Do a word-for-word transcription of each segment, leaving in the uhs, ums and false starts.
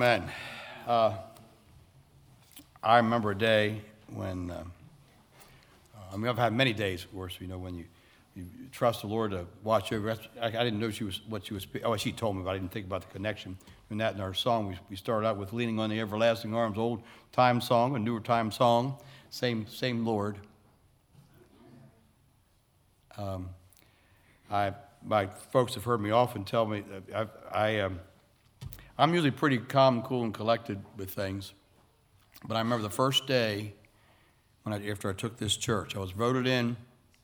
Amen. Uh, I remember a day when, uh, I mean, I've had many days, of course, you know, when you, you trust the Lord to watch over. I, I didn't know she was what she was, oh, she told me, but I didn't think about the connection. And that in our song, we, we started out with Leaning on the Everlasting Arms, old time song, a newer time song, same, same Lord. Um, I, my folks have heard me often tell me that I, I um, I'm usually pretty calm, cool, and collected with things. But I remember the first day when I, after I took this church, I was voted in.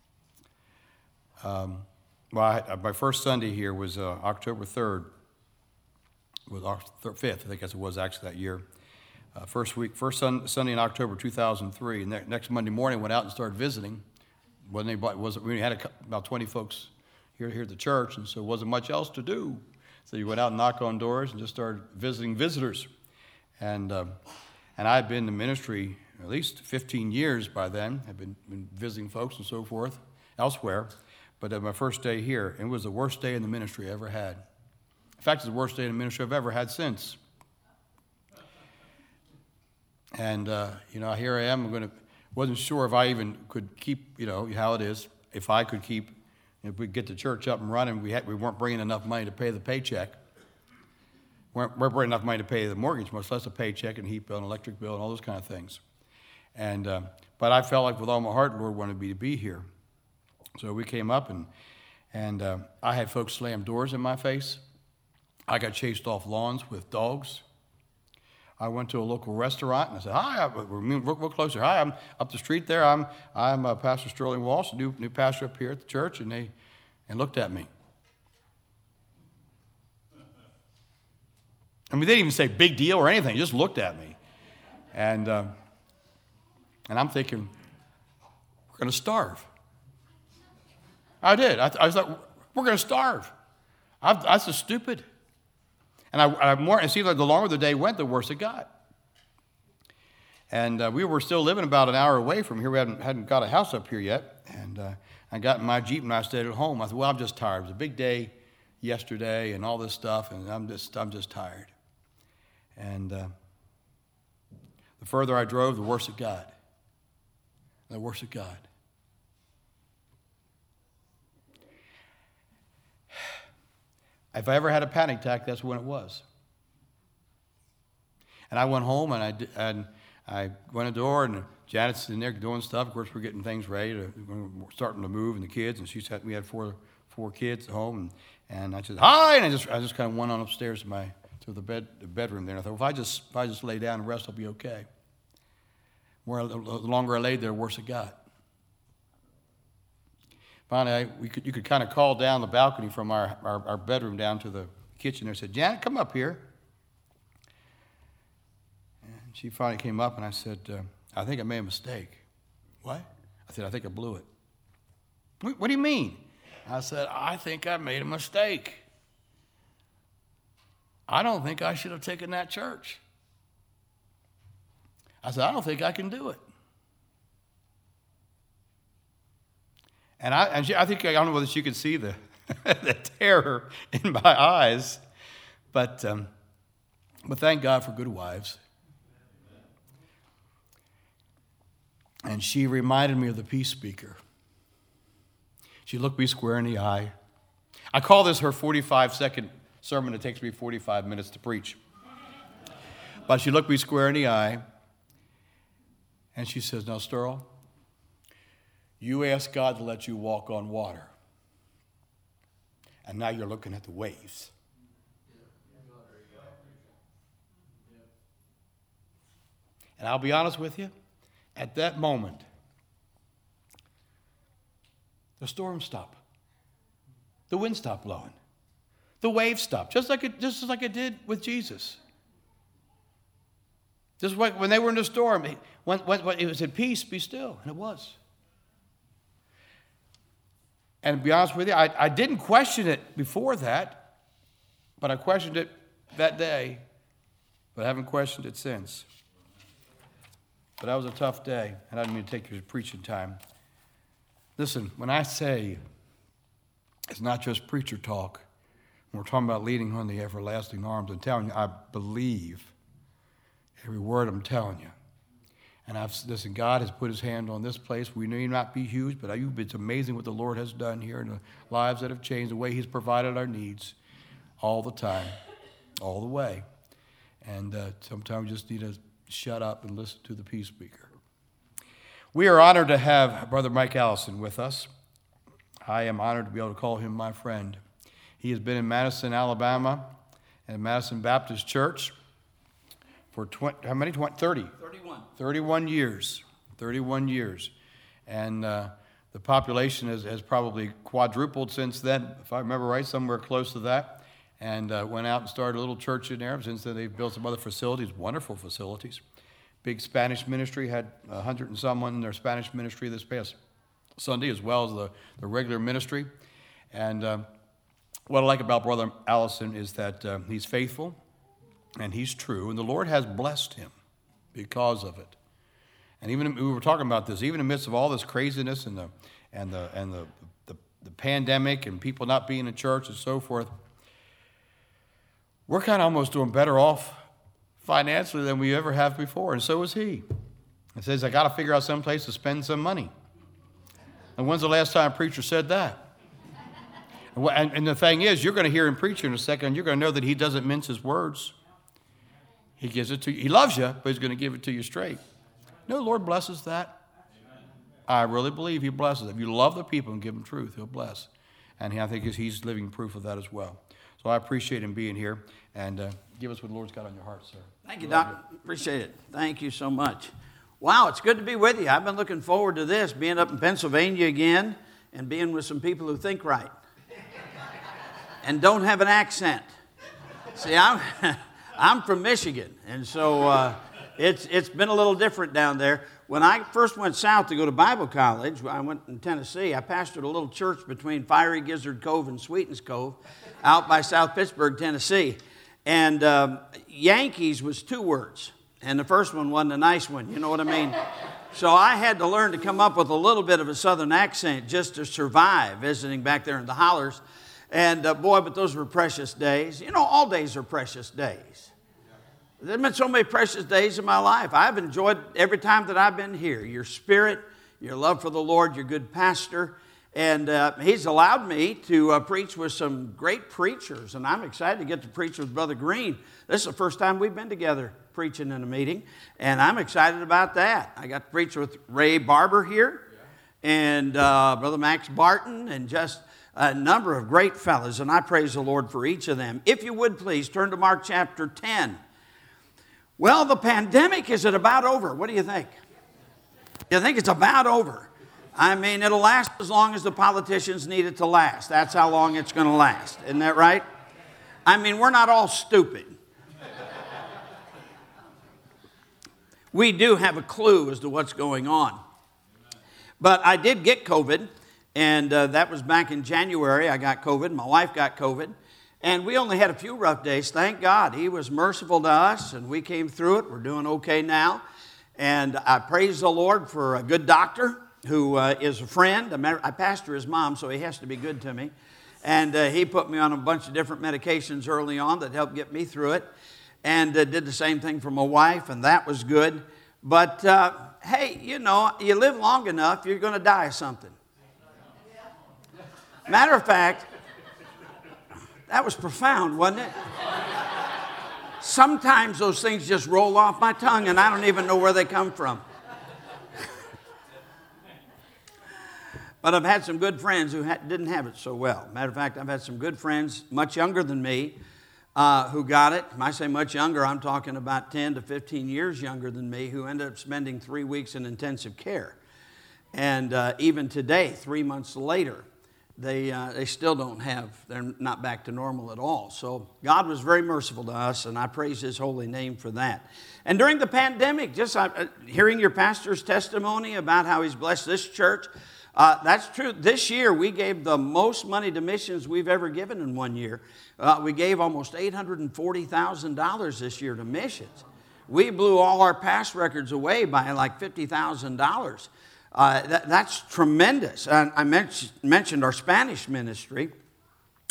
Um, well, I, my first Sunday here was uh, October third, was October fifth, I think as it was actually that year. Uh, first week, first sun, Sunday in October two thousand three, and ne- next Monday morning, went out and started visiting. Wasn't anybody? Wasn't we had a, about twenty folks here here at the church, and so wasn't much else to do. So you went out and knocked on doors and just started visiting visitors. And um, and I had been in the ministry at least fifteen years by then. I've been, been visiting folks and so forth elsewhere. But uh, my first day here, it was the worst day in the ministry I ever had. In fact, it's the worst day in the ministry I've ever had since. And, uh, you know, here I am. I'm going to, wasn't sure if I even could keep, you know, how it is, if I could keep. If we get the church up and running, we had, we weren't bringing enough money to pay the paycheck. We weren't, weren't bringing enough money to pay the mortgage, much less a paycheck and heat bill and electric bill and all those kind of things. And uh, but I felt like with all my heart, the Lord wanted me to be here. So we came up and and uh, I had folks slam doors in my face. I got chased off lawns with dogs. I went to a local restaurant and I said, "Hi, we're real closer. Hi, I'm up the street there. I'm I'm uh, Pastor Sterling Walsh, new new pastor up here at the church," and they and looked at me. I mean, they didn't even say big deal or anything. They just looked at me, and uh, and I'm thinking, we're going to starve. I did. I, I was like, we're going to starve. I, that's just stupid. And I, I more, it seemed like the longer the day went, the worse it got. And uh, we were still living about an hour away from here. We hadn't, hadn't got a house up here yet. And uh, I got in my Jeep and I stayed at home. I thought, well, I'm just tired. It was a big day yesterday and all this stuff, and I'm just, I'm just tired. And uh, the further I drove, the worse it got. The worse it got. If I ever had a panic attack, that's when it was. And I went home and I, did, and I went to the door and Janet's in there doing stuff. Of course, we're getting things ready. To, we're starting to move and the kids. And she said we had four four kids at home. And, and I said, "Hi!" And I just I just kind of went on upstairs to my to the bed the bedroom there. And I thought, well, if I just if I just lay down and rest, I'll be okay. Where the longer I laid there, the worse it got. Finally, I, we could, you could kind of call down the balcony from our, our, our bedroom down to the kitchen there. I said, "Janet, come up here." And she finally came up, and I said, uh, "I think I made a mistake." "What?" I said, "I think I blew it." What, what do you mean? I said, "I think I made a mistake. I don't think I should have taken that church." I said, "I don't think I can do it." And I, and she, I think, I don't know whether she could see the, the terror in my eyes, but, um, but thank God for good wives. And she reminded me of the peace speaker. She looked me square in the eye. I call this her forty-five second sermon. It takes me forty-five minutes to preach. But she looked me square in the eye, and she says, "Now, Sterl, you asked God to let you walk on water, and now you're looking at the waves." And I'll be honest with you, at that moment, the storm stopped. The wind stopped blowing. The waves stopped, just like it, just like it did with Jesus. Just like when they were in the storm, when, when, when it was at peace, be still, and it was. And to be honest with you, I, I didn't question it before that, but I questioned it that day, but I haven't questioned it since. But that was a tough day, and I didn't mean to take your preaching time. Listen, when I say it's not just preacher talk, We're talking about leaning on the everlasting arms. I'm telling you, I believe every word I'm telling you. And I've listen, God has put his hand on this place. We may not be huge, but it's amazing what the Lord has done here and the lives that have changed, the way he's provided our needs all the time, all the way. And uh, sometimes we just need to shut up and listen to the peace speaker. We are honored to have Brother Mike Allison with us. I am honored to be able to call him my friend. He has been in Madison, Alabama, at Madison Baptist Church for twenty, how many? twenty, thirty. thirty-one. thirty-one years. thirty-one years. And uh, the population has, has probably quadrupled since then, if I remember right, somewhere close to that. And uh, went out and started a little church in there. Since then, they've built some other facilities, wonderful facilities. Big Spanish ministry, had a hundred and someone in their Spanish ministry this past Sunday, as well as the, the regular ministry. And uh, what I like about Brother Allison is that uh, he's faithful and he's true, and the Lord has blessed him because of it. And even we were talking about this, even in the midst of all this craziness and the and the and the the, the pandemic and people not being in church and so forth, we're kind of almost doing better off financially than we ever have before, and so is he. He says, I got to figure out some place to spend some money. And when's the last time a preacher said that? And, and the thing is, you're going to hear him preach in a second, you're going to know that he doesn't mince his words. He gives it to you. He loves you, but he's going to give it to you straight. No, the Lord blesses that. I really believe he blesses. If you love the people and give them truth, he'll bless. And I think he's living proof of that as well. So I appreciate him being here. And uh, give us what the Lord's got on your heart, sir. Thank you, Doc. You. Appreciate it. Thank you so much. Wow, it's good to be with you. I've been looking forward to this, being up in Pennsylvania again and being with some people who think right and don't have an accent. See, I'm I'm from Michigan, and so uh, it's it's been a little different down there. When I first went south to go to Bible college, I went in Tennessee. I pastored a little church between Fiery Gizzard Cove and Sweetens Cove out by South Pittsburgh, Tennessee. And um, Yankees was two words, and the first one wasn't a nice one, you know what I mean? So I had to learn to come up with a little bit of a southern accent just to survive visiting back there in the hollers. And uh, boy, but those were precious days. You know, all days are precious days. There have been so many precious days in my life. I've enjoyed every time that I've been here. Your spirit, your love for the Lord, your good pastor. And uh, he's allowed me to uh, preach with some great preachers. And I'm excited to get to preach with Brother Green. This is the first time we've been together preaching in a meeting. And I'm excited about that. I got to preach with Ray Barber here and uh, Brother Max Barton and just a number of great fellas. And I praise the Lord for each of them. If you would please turn to Mark chapter ten. Well, the pandemic, is it about over? What do you think? You think it's about over? I mean, it'll last as long as the politicians need it to last. That's how long it's going to last. Isn't that right? I mean, we're not all stupid. We do have a clue as to what's going on. But I did get COVID, and uh, that was back in January. I got COVID. My wife got COVID. And we only had a few rough days. Thank God. He was merciful to us, and we came through it. We're doing okay now. And I praise the Lord for a good doctor who uh, is a friend. I pastor his mom, so he has to be good to me. And uh, he put me on a bunch of different medications early on that helped get me through it. And uh, did the same thing for my wife, and that was good. But, uh, hey, you know, you live long enough, you're going to die of something. Matter of fact, that was profound, wasn't it? Sometimes those things just roll off my tongue, and I don't even know where they come from. But I've had some good friends who ha- didn't have it so well. Matter of fact, I've had some good friends much younger than me uh, who got it. When I say much younger, I'm talking about ten to fifteen years younger than me, who ended up spending three weeks in intensive care. And uh, even today, three months later, They uh, they still don't have, they're not back to normal at all. So God was very merciful to us, and I praise his holy name for that. And during the pandemic, just uh, hearing your pastor's testimony about how he's blessed this church, uh, that's true. This year, we gave the most money to missions we've ever given in one year. Uh, we gave almost eight hundred forty thousand dollars this year to missions. We blew all our past records away by like fifty thousand dollars. Uh, that, that's tremendous. And I mentioned, mentioned our Spanish ministry.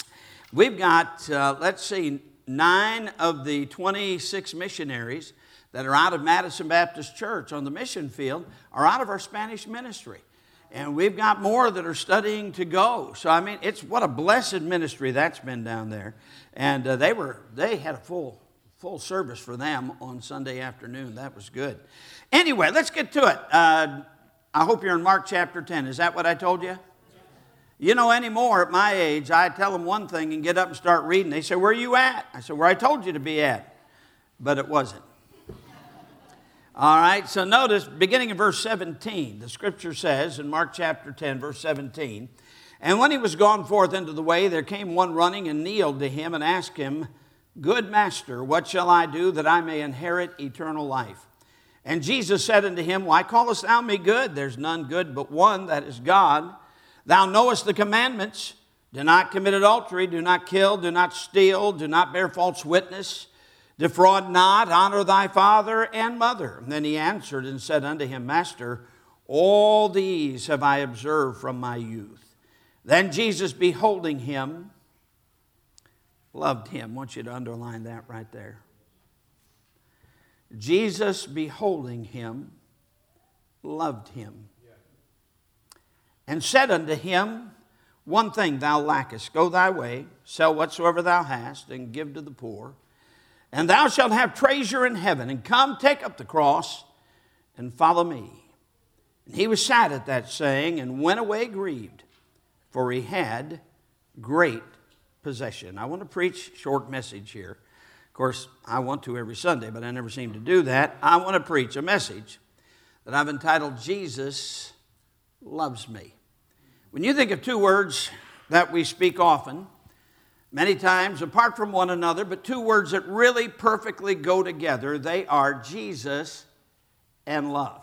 We've got, uh, let's see, nine of the twenty-six missionaries that are out of Madison Baptist Church on the mission field are out of our Spanish ministry. And we've got more that are studying to go. So, I mean, it's what a blessed ministry that's been down there. And uh, they were, they had a full, full service for them on Sunday afternoon. That was good. Anyway, let's get to it. Uh, I hope you're in Mark chapter ten. Is that what I told you? You know, anymore at my age, I tell them one thing and get up and start reading. They say, where are you at? I said, where I told you to be at. But it wasn't. All right, so notice, beginning in verse seventeen, the scripture says in Mark chapter ten, verse seventeen, and when he was gone forth into the way, there came one running and kneeled to him and asked him, good master, what shall I do that I may inherit eternal life? And Jesus said unto him, why callest thou me good? There's none good but one, that is God. Thou knowest the commandments. Do not commit adultery, do not kill, do not steal, do not bear false witness, defraud not, honor thy father and mother. And then he answered and said unto him, Master, all these have I observed from my youth. Then Jesus, beholding him, loved him. I want you to underline that right there. Jesus, beholding him, loved him. And said unto him, one thing thou lackest, go thy way, sell whatsoever thou hast, and give to the poor, and thou shalt have treasure in heaven, and come, take up the cross, and follow me. And he was sad at that saying, and went away grieved, for he had great possession. I want to preach a short message here. Of course, I want to every Sunday, but I never seem to do that. I want to preach a message that I've entitled, Jesus Loves Me. When you think of two words that we speak often, many times apart from one another, but two words that really perfectly go together, they are Jesus and love.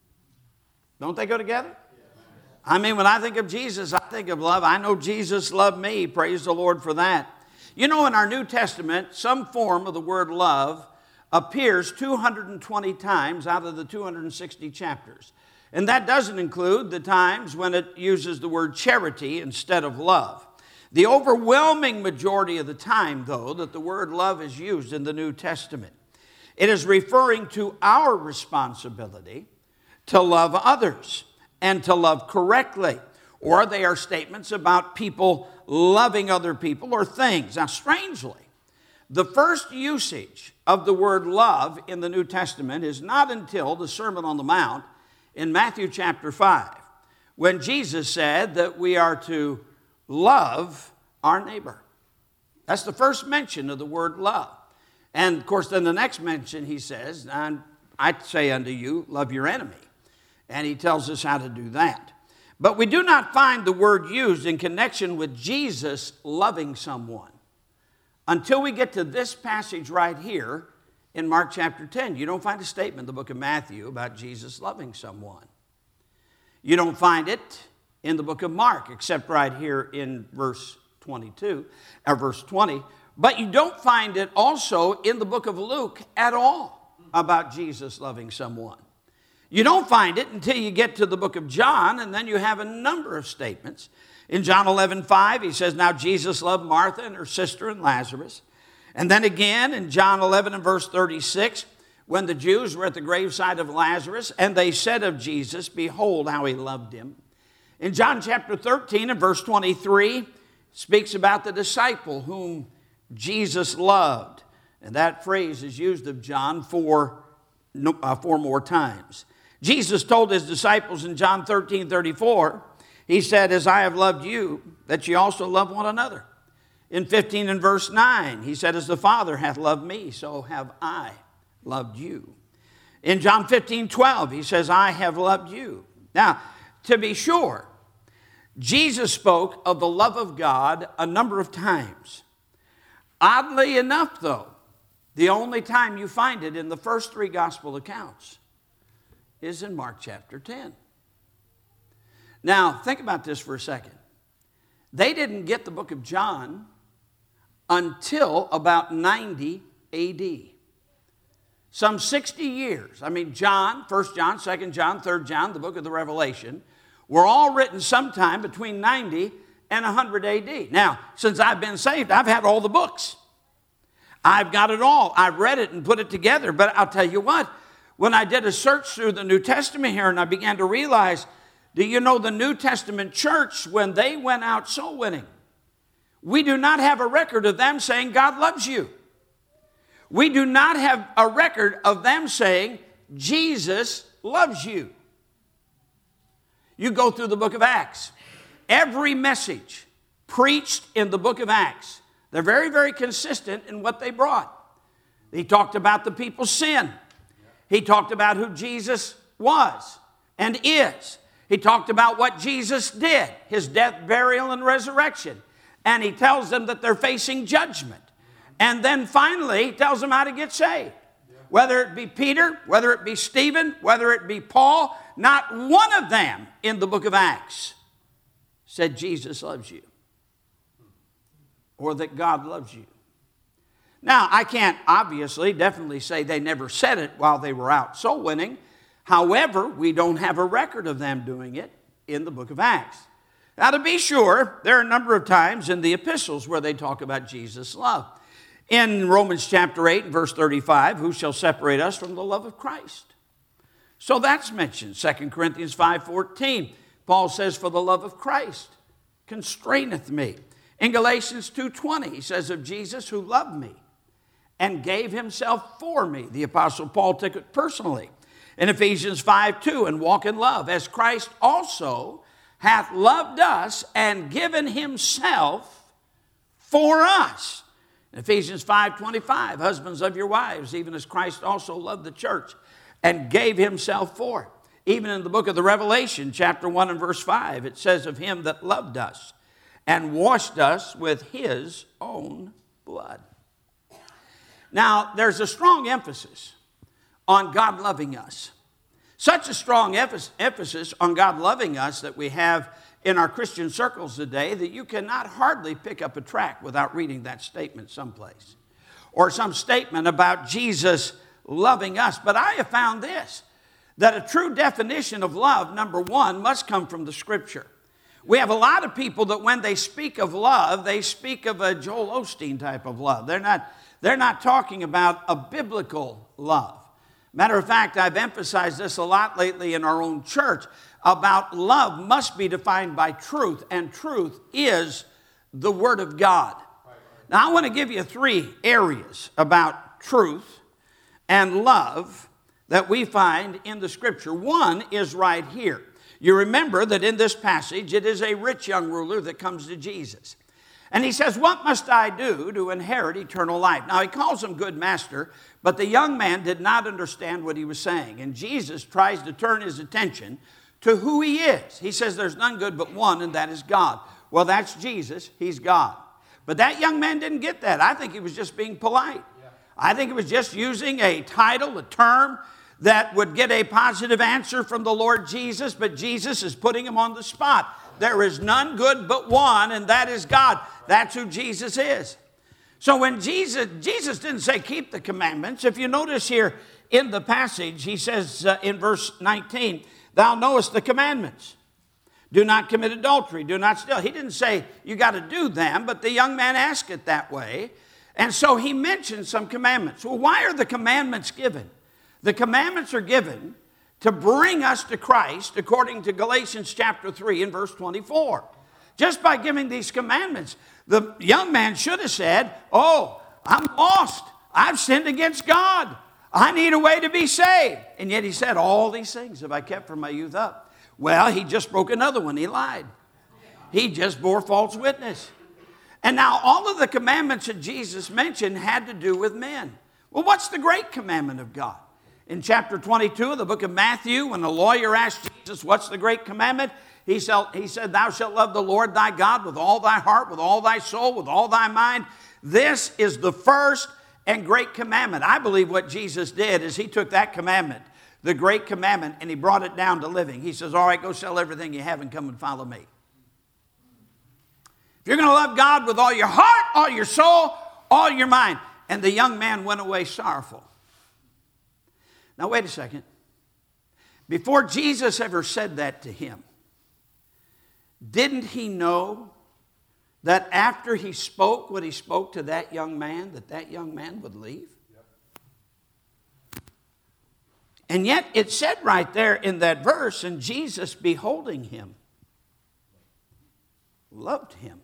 Don't they go together? I mean, when I think of Jesus, I think of love. I know Jesus loved me. Praise the Lord for that. You know, in our New Testament, some form of the word love appears two hundred twenty times out of the two hundred sixty chapters. And that doesn't include the times when it uses the word charity instead of love. The overwhelming majority of the time, though, that the word love is used in the New Testament, it is referring to our responsibility to love others and to love correctly. Or they are statements about people loving other people or things. Now, strangely, the first usage of the word love in the New Testament is not until the Sermon on the Mount in Matthew chapter five, when Jesus said that we are to love our neighbor. That's the first mention of the word love. And of course, then the next mention he says, and I say unto you, love your enemy. And he tells us how to do that. But we do not find the word used in connection with Jesus loving someone until we get to this passage right here in Mark chapter ten. You don't find a statement in the book of Matthew about Jesus loving someone. You don't find it in the book of Mark, except right here in verse twenty-two, or verse twenty. But you don't find it also in the book of Luke at all about Jesus loving someone. You don't find it until you get to the book of John, and then you have a number of statements. In John eleven five, he says, now Jesus loved Martha and her sister and Lazarus. And then again in John eleven and verse thirty-six, when the Jews were at the graveside of Lazarus, and they said of Jesus, behold how he loved him. In John chapter thirteen and verse twenty-three, speaks about the disciple whom Jesus loved. And that phrase is used of John four, uh, four more times. Jesus told his disciples in John thirteen thirty-four, he said, as I have loved you, that ye also love one another. In fifteen and verse nine, he said, as the Father hath loved me, so have I loved you. In John fifteen twelve, he says, I have loved you. Now, to be sure, Jesus spoke of the love of God a number of times. Oddly enough, though, the only time you find it in the first three gospel accounts is in Mark chapter ten. Now, think about this for a second. They didn't get the book of John until about ninety A D. Some sixty years. I mean, John, First John, Second John, Third John, the book of the Revelation, were all written sometime between ninety and one hundred A D. Now, since I've been saved, I've had all the books. I've got it all. I've read it and put it together. But I'll tell you what, when I did a search through the New Testament here and I began to realize, do you know the New Testament church, when they went out soul winning, we do not have a record of them saying God loves you. We do not have a record of them saying Jesus loves you. You go through the book of Acts. Every message preached in the book of Acts, they're very, very consistent in what they brought. He talked about the people's sin. He talked about who Jesus was and is. He talked about what Jesus did, his death, burial, and resurrection. And he tells them that they're facing judgment. And then finally, he tells them how to get saved. Whether it be Peter, whether it be Stephen, whether it be Paul, not one of them in the book of Acts said Jesus loves you or that God loves you. Now, I can't obviously definitely say they never said it while they were out soul winning. However, we don't have a record of them doing it in the book of Acts. Now, to be sure, there are a number of times in the epistles where they talk about Jesus' love. In Romans chapter eight, verse thirty-five, who shall separate us from the love of Christ? So that's mentioned. Second Corinthians five fourteen, Paul says, for the love of Christ constraineth me. In Galatians two twenty, he says of Jesus who loved me and gave himself for me. The Apostle Paul took it personally. In Ephesians five two, and walk in love, as Christ also hath loved us and given himself for us. In Ephesians five twenty-five, husbands of your wives, even as Christ also loved the church and gave himself for it. Even in the book of the Revelation, chapter one and verse five, it says of him that loved us and washed us with his own blood. Now, there's a strong emphasis on God loving us. Such a strong emphasis on God loving us that we have in our Christian circles today that you cannot hardly pick up a tract without reading that statement someplace. Or some statement about Jesus loving us. But I have found this, that a true definition of love, number one, must come from the Scripture. We have a lot of people that when they speak of love, they speak of a Joel Osteen type of love. They're not, they're not talking about a biblical love. Matter of fact, I've emphasized this a lot lately in our own church about love must be defined by truth, and truth is the Word of God. Now, I want to give you three areas about truth and love that we find in the Scripture. One is right here. You remember that in this passage, it is a rich young ruler that comes to Jesus. And he says, what must I do to inherit eternal life? Now, he calls him good master, but the young man did not understand what he was saying. And Jesus tries to turn his attention to who he is. He says, there's none good but one, and that is God. Well, that's Jesus. He's God. But that young man didn't get that. I think he was just being polite. Yeah. I think he was just using a title, a term that would get a positive answer from the Lord Jesus, but Jesus is putting him on the spot. There is none good but one, and that is God. That's who Jesus is. So when Jesus, Jesus didn't say keep the commandments. If you notice here in the passage, he says uh, in verse nineteen, thou knowest the commandments. Do not commit adultery. Do not steal. He didn't say you got to do them, but the young man asked it that way. And so he mentioned some commandments. Well, why are the commandments given? The commandments are given to bring us to Christ, according to Galatians chapter three and verse twenty-four. Just by giving these commandments, the young man should have said, oh, I'm lost. I've sinned against God. I need a way to be saved. And yet he said, all these things have I kept from my youth up. Well, he just broke another one. He lied. He just bore false witness. And now all of the commandments that Jesus mentioned had to do with men. Well, what's the great commandment of God? In chapter twenty-two of the book of Matthew, when the lawyer asked Jesus, what's the great commandment? He said, thou shalt love the Lord thy God with all thy heart, with all thy soul, with all thy mind. This is the first and great commandment. I believe what Jesus did is he took that commandment, the great commandment, and he brought it down to living. He says, all right, go sell everything you have and come and follow me. If you're going to love God with all your heart, all your soul, all your mind. And the young man went away sorrowful. Now, wait a second. Before Jesus ever said that to him, didn't he know that after he spoke what he spoke to that young man, that that young man would leave? And yet it said right there in that verse, and Jesus, beholding him, loved him.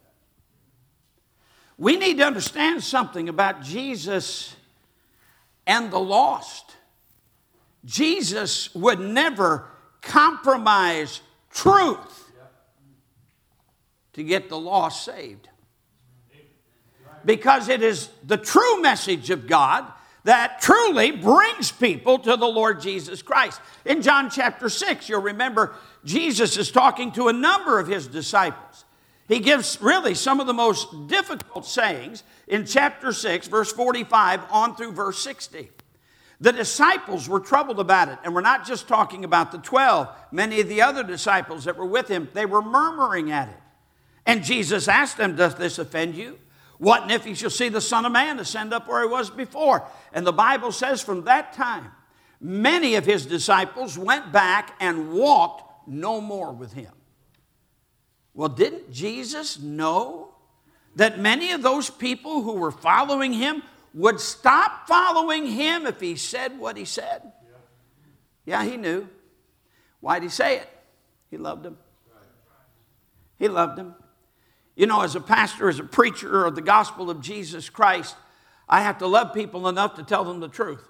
We need to understand something about Jesus and the lost. Jesus would never compromise truth to get the lost saved. Because it is the true message of God that truly brings people to the Lord Jesus Christ. In John chapter six, you'll remember Jesus is talking to a number of his disciples. He gives really some of the most difficult sayings in chapter six, verse forty-five on through verse sixty. The disciples were troubled about it, and we're not just talking about the twelve. Many of the other disciples that were with him, they were murmuring at it. And Jesus asked them, does this offend you? What and if you shall see the Son of Man ascend up where he was before? And the Bible says from that time, many of his disciples went back and walked no more with him. Well, didn't Jesus know that many of those people who were following him would stop following him if he said what he said? Yeah, he knew. Why'd he say it? He loved them. He loved them. You know, as a pastor, as a preacher of the gospel of Jesus Christ, I have to love people enough to tell them the truth.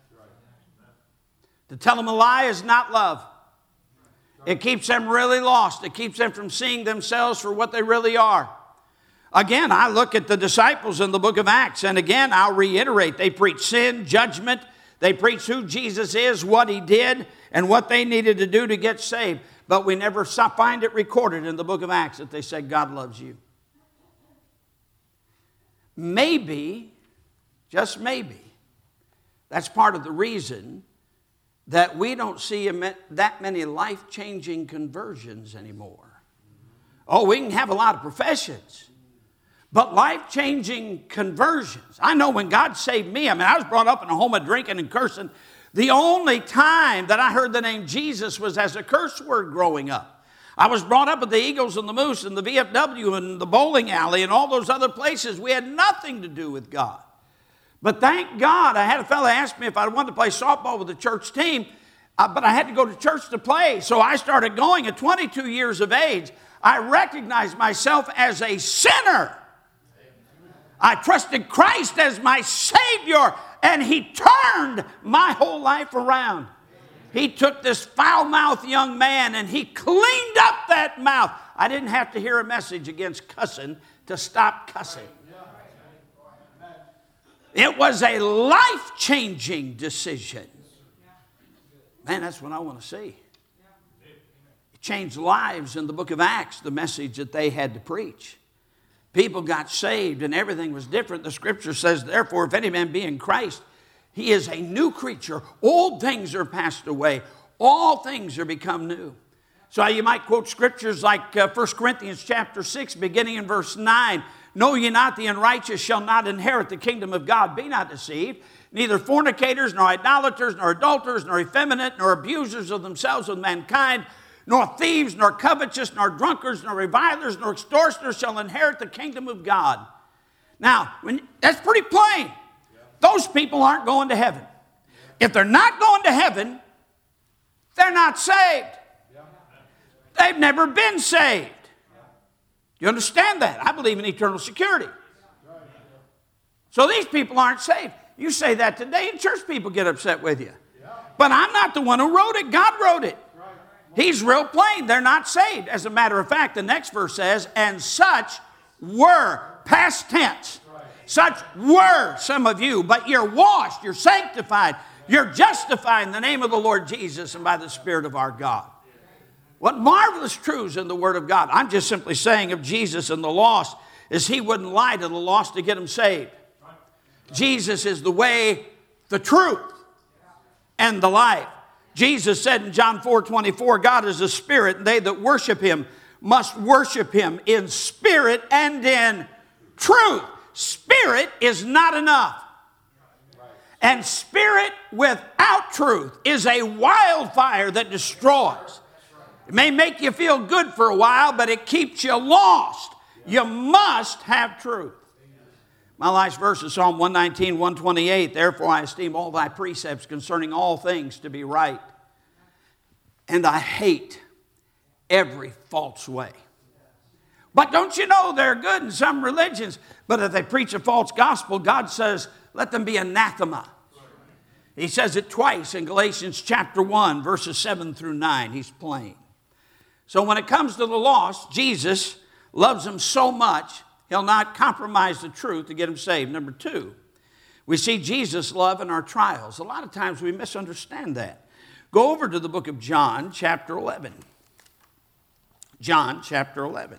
To tell them a lie is not love. It keeps them really lost. It keeps them from seeing themselves for what they really are. Again, I look at the disciples in the book of Acts, and again, I'll reiterate, they preach sin, judgment. They preach who Jesus is, what he did, and what they needed to do to get saved. But we never find it recorded in the book of Acts that they said, God loves you. Maybe, just maybe, that's part of the reason that we don't see that many life-changing conversions anymore. Oh, we can have a lot of professions, but life-changing conversions. I know when God saved me, I mean, I was brought up in a home of drinking and cursing. The only time that I heard the name Jesus was as a curse word growing up. I was brought up at the Eagles and the Moose and the V F W and the bowling alley and all those other places. We had nothing to do with God. But thank God, I had a fellow ask me if I wanted to play softball with the church team, uh, but I had to go to church to play. So I started going at twenty-two years of age. I recognized myself as a sinner. I trusted Christ as my Savior, and he turned my whole life around. He took this foul-mouthed young man and he cleaned up that mouth. I didn't have to hear a message against cussing to stop cussing. It was a life-changing decision. Man, that's what I want to see. It changed lives in the book of Acts, the message that they had to preach. People got saved and everything was different. The scripture says, therefore, if any man be in Christ, he is a new creature. Old things are passed away. All things are become new. So you might quote scriptures like uh, First Corinthians chapter six, beginning in verse nine. Know ye not the unrighteous shall not inherit the kingdom of God? Be not deceived. Neither fornicators, nor idolaters, nor adulterers, nor effeminate, nor abusers of themselves with mankind, nor thieves, nor covetous, nor drunkards, nor revilers, nor extortioners shall inherit the kingdom of God. Now, when, that's pretty plain. Those people aren't going to heaven. If they're not going to heaven, they're not saved. They've never been saved. You understand that? I believe in eternal security. So these people aren't saved. You say that today and church people get upset with you. But I'm not the one who wrote it. God wrote it. He's real plain. They're not saved. As a matter of fact, the next verse says, and such were, past tense. Such were some of you, but you're washed, you're sanctified, you're justified in the name of the Lord Jesus and by the Spirit of our God. What marvelous truths in the Word of God. I'm just simply saying of Jesus and the lost is he wouldn't lie to the lost to get them saved. Jesus is the way, the truth, and the life. Jesus said in John four twenty-four, God is a spirit, and they that worship him must worship him in spirit and in truth. Spirit is not enough. And spirit without truth is a wildfire that destroys. It may make you feel good for a while, but it keeps you lost. You must have truth. My last verse is Psalm one nineteen, one twenty-eight. Therefore I esteem all thy precepts concerning all things to be right. And I hate every false way. But don't you know they're good in some religions? But if they preach a false gospel, God says, let them be anathema. He says it twice in Galatians chapter one, verses seven through nine. He's plain. So when it comes to the lost, Jesus loves them so much, he'll not compromise the truth to get them saved. Number two, we see Jesus' love in our trials. A lot of times we misunderstand that. Go over to the book of John, chapter eleven. John, chapter eleven.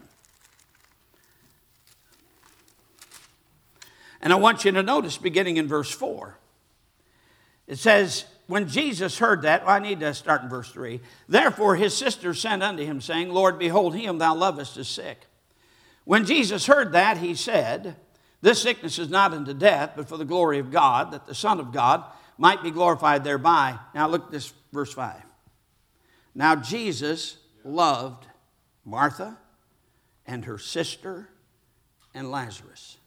And I want you to notice, beginning in verse four, it says, when Jesus heard that, well, I need to start in verse three. Therefore his sister sent unto him, saying, Lord, behold, him thou lovest is sick. When Jesus heard that, he said, this sickness is not unto death, but for the glory of God, that the Son of God might be glorified thereby. Now look at this, verse five. Now Jesus loved Martha and her sister and Lazarus.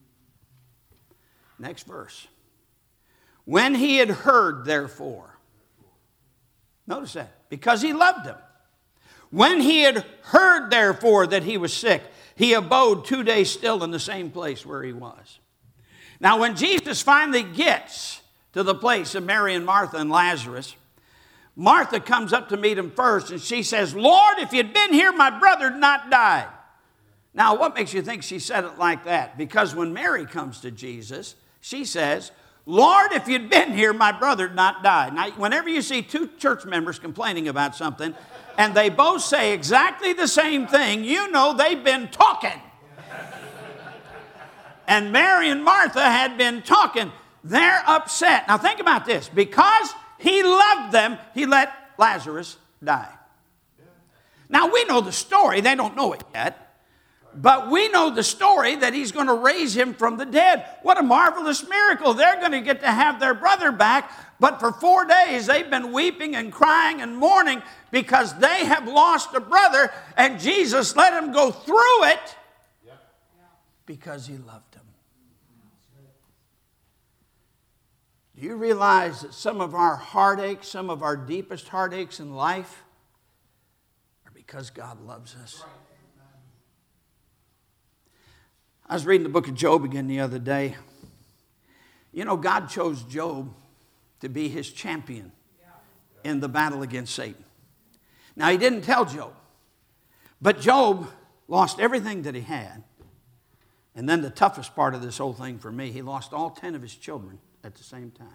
Next verse. When he had heard, therefore, notice that, because he loved them. When he had heard, therefore, that he was sick, he abode two days still in the same place where he was. Now, when Jesus finally gets to the place of Mary and Martha and Lazarus, Martha comes up to meet him first, and she says, Lord, if you'd been here, my brother had not died. Now, what makes you think she said it like that? Because when Mary comes to Jesus, she says, Lord, if you'd been here, my brother had not died. Now, whenever you see two church members complaining about something, and they both say exactly the same thing, you know they've been talking. And Mary and Martha had been talking. They're upset. Now, think about this. Because he loved them, he let Lazarus die. Now, we know the story. They don't know it yet. But we know the story that he's going to raise him from the dead. What a marvelous miracle. They're going to get to have their brother back. But for four days, they've been weeping and crying and mourning because they have lost a brother. And Jesus let him go through it because he loved him. Do you realize that some of our heartaches, some of our deepest heartaches in life are because God loves us? I was reading the book of Job again the other day. You know, God chose Job to be his champion in the battle against Satan. Now, he didn't tell Job, but Job lost everything that he had. And then the toughest part of this whole thing for me, he lost all ten of his children at the same time.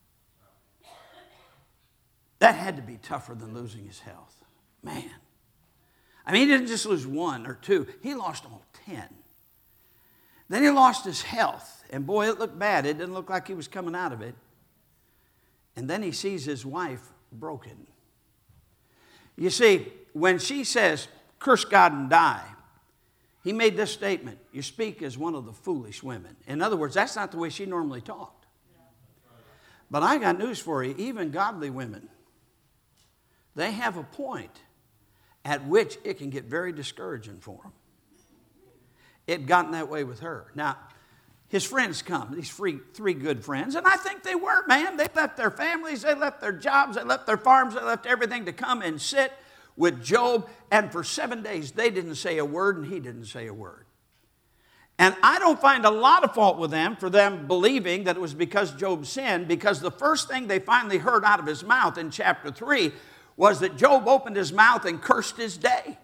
That had to be tougher than losing his health. Man. I mean, he didn't just lose one or two. He lost all ten. Then he lost his health. And boy, it looked bad. It didn't look like he was coming out of it. And then he sees his wife broken. You see, when she says, curse God and die, he made this statement, you speak as one of the foolish women. In other words, that's not the way she normally talked. But I got news for you. Even godly women, they have a point at which it can get very discouraging for them. It gotten that way with her. Now, his friends come, these three, three good friends, and I think they were, man. They left their families, they left their jobs, they left their farms, they left everything to come and sit with Job. And for seven days, they didn't say a word, and he didn't say a word. And I don't find a lot of fault with them for them believing that it was because Job sinned, because the first thing they finally heard out of his mouth in chapter three was that Job opened his mouth and cursed his day.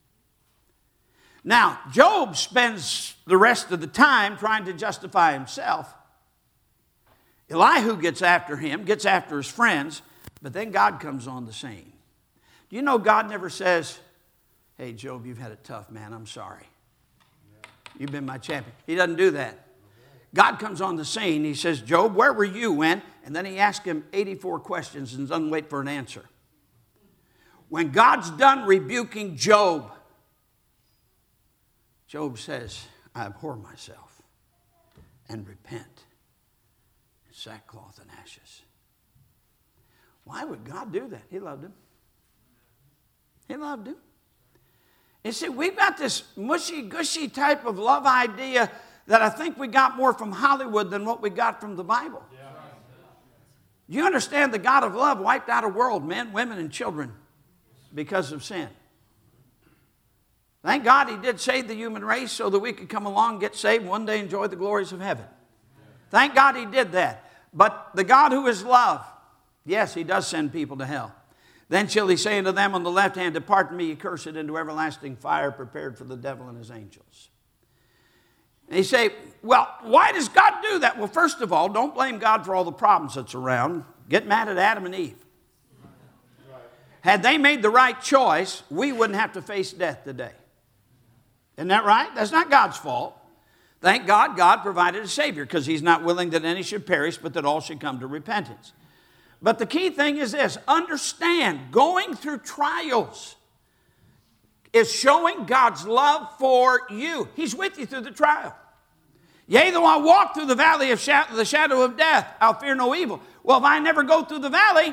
Now, Job spends the rest of the time trying to justify himself. Elihu gets after him, gets after his friends, but then God comes on the scene. Do you know God never says, hey, Job, you've had it tough, man. I'm sorry. You've been my champion. He doesn't do that. God comes on the scene. He says, Job, where were you when? And then he asks him eighty-four questions and doesn't wait for an answer. When God's done rebuking Job, Job says, I abhor myself and repent in sackcloth and ashes. Why would God do that? He loved him. He loved him. You see, we've got this mushy-gushy type of love idea that I think we got more from Hollywood than what we got from the Bible. Yeah. You understand the God of love wiped out a world, men, women, and children, because of sin. Thank God he did save the human race so that we could come along, get saved, and one day enjoy the glories of heaven. Thank God he did that. But the God who is love, yes, he does send people to hell. Then shall he say unto them on the left hand, depart from me, ye cursed, into everlasting fire prepared for the devil and his angels. And you say, well, why does God do that? Well, first of all, don't blame God for all the problems that's around. Get mad at Adam and Eve. Had they made the right choice, we wouldn't have to face death today. Isn't that right? That's not God's fault. Thank God, God provided a Savior because he's not willing that any should perish, but that all should come to repentance. But the key thing is this. Understand, going through trials is showing God's love for you. He's with you through the trial. Yea, though I walk through the valley of shadow, the shadow of death, I'll fear no evil. Well, if I never go through the valley,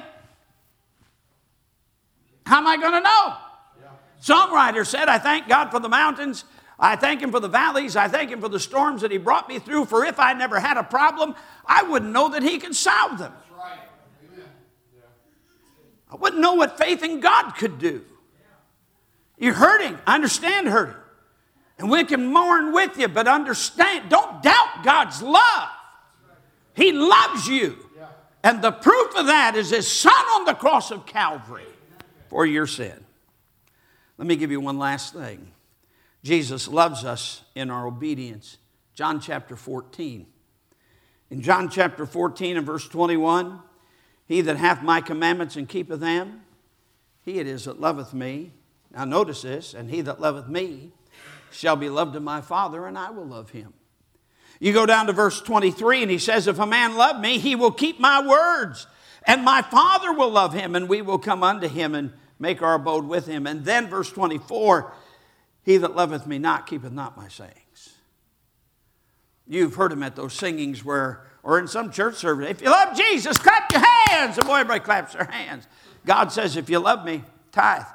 how am I going to know? Yeah. Songwriter said, I thank God for the mountains. I thank him for the valleys. I thank him for the storms that he brought me through. For if I never had a problem, I wouldn't know that he can solve them. That's right. Amen. I wouldn't know what faith in God could do. You're hurting. I understand hurting. And we can mourn with you, but understand, don't doubt God's love. He loves you. And the proof of that is his Son on the cross of Calvary for your sin. Let me give you one last thing. Jesus loves us in our obedience. John chapter fourteen. In John chapter fourteen and verse twenty-one, he that hath my commandments and keepeth them, he it is that loveth me. Now notice this, and he that loveth me shall be loved of my Father, and I will love him. You go down to verse twenty-three, and he says, if a man love me, he will keep my words, and my Father will love him, and we will come unto him and make our abode with him. And then verse twenty-four, he that loveth me not keepeth not my sayings. You've heard him at those singings where, or in some church service, if you love Jesus, clap your hands. And boy, everybody claps their hands. God says, if you love me, tithe.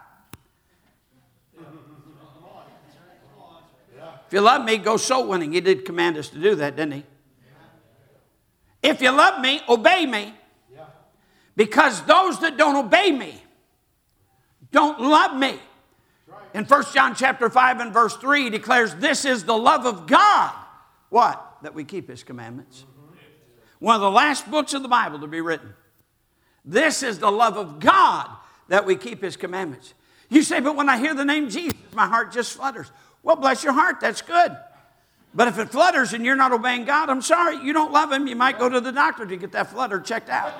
If you love me, go soul winning. He did command us to do that, didn't he? If you love me, obey me. Because those that don't obey me don't love me. In First John chapter five and verse three, he declares, this is the love of God. What? That we keep his commandments. One of the last books of the Bible to be written. This is the love of God, that we keep his commandments. You say, but when I hear the name Jesus, my heart just flutters. Well, bless your heart, that's good. But if it flutters and you're not obeying God, I'm sorry, you don't love him. You might go to the doctor to get that flutter checked out.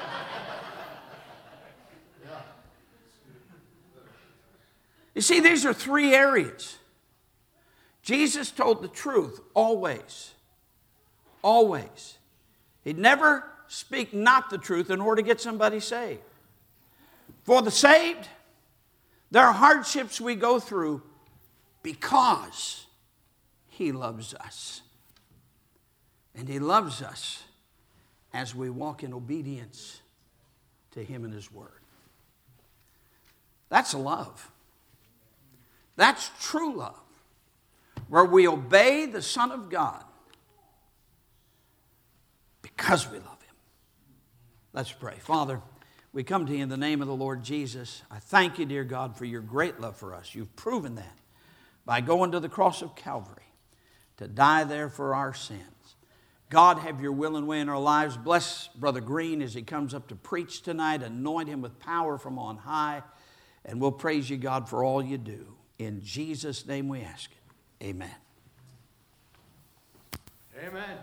You see, these are three areas. Jesus told the truth always. Always. He'd never speak not the truth in order to get somebody saved. For the saved, there are hardships we go through because he loves us. And he loves us as we walk in obedience to him and his word. That's love. That's true love, where we obey the Son of God because we love him. Let's pray. Father, we come to you in the name of the Lord Jesus. I thank you, dear God, for your great love for us. You've proven that by going to the cross of Calvary to die there for our sins. God, have your will and way in our lives. Bless Brother Green as he comes up to preach tonight. Anoint him with power from on high. And we'll praise you, God, for all you do. In Jesus' name we ask it. Amen. Amen.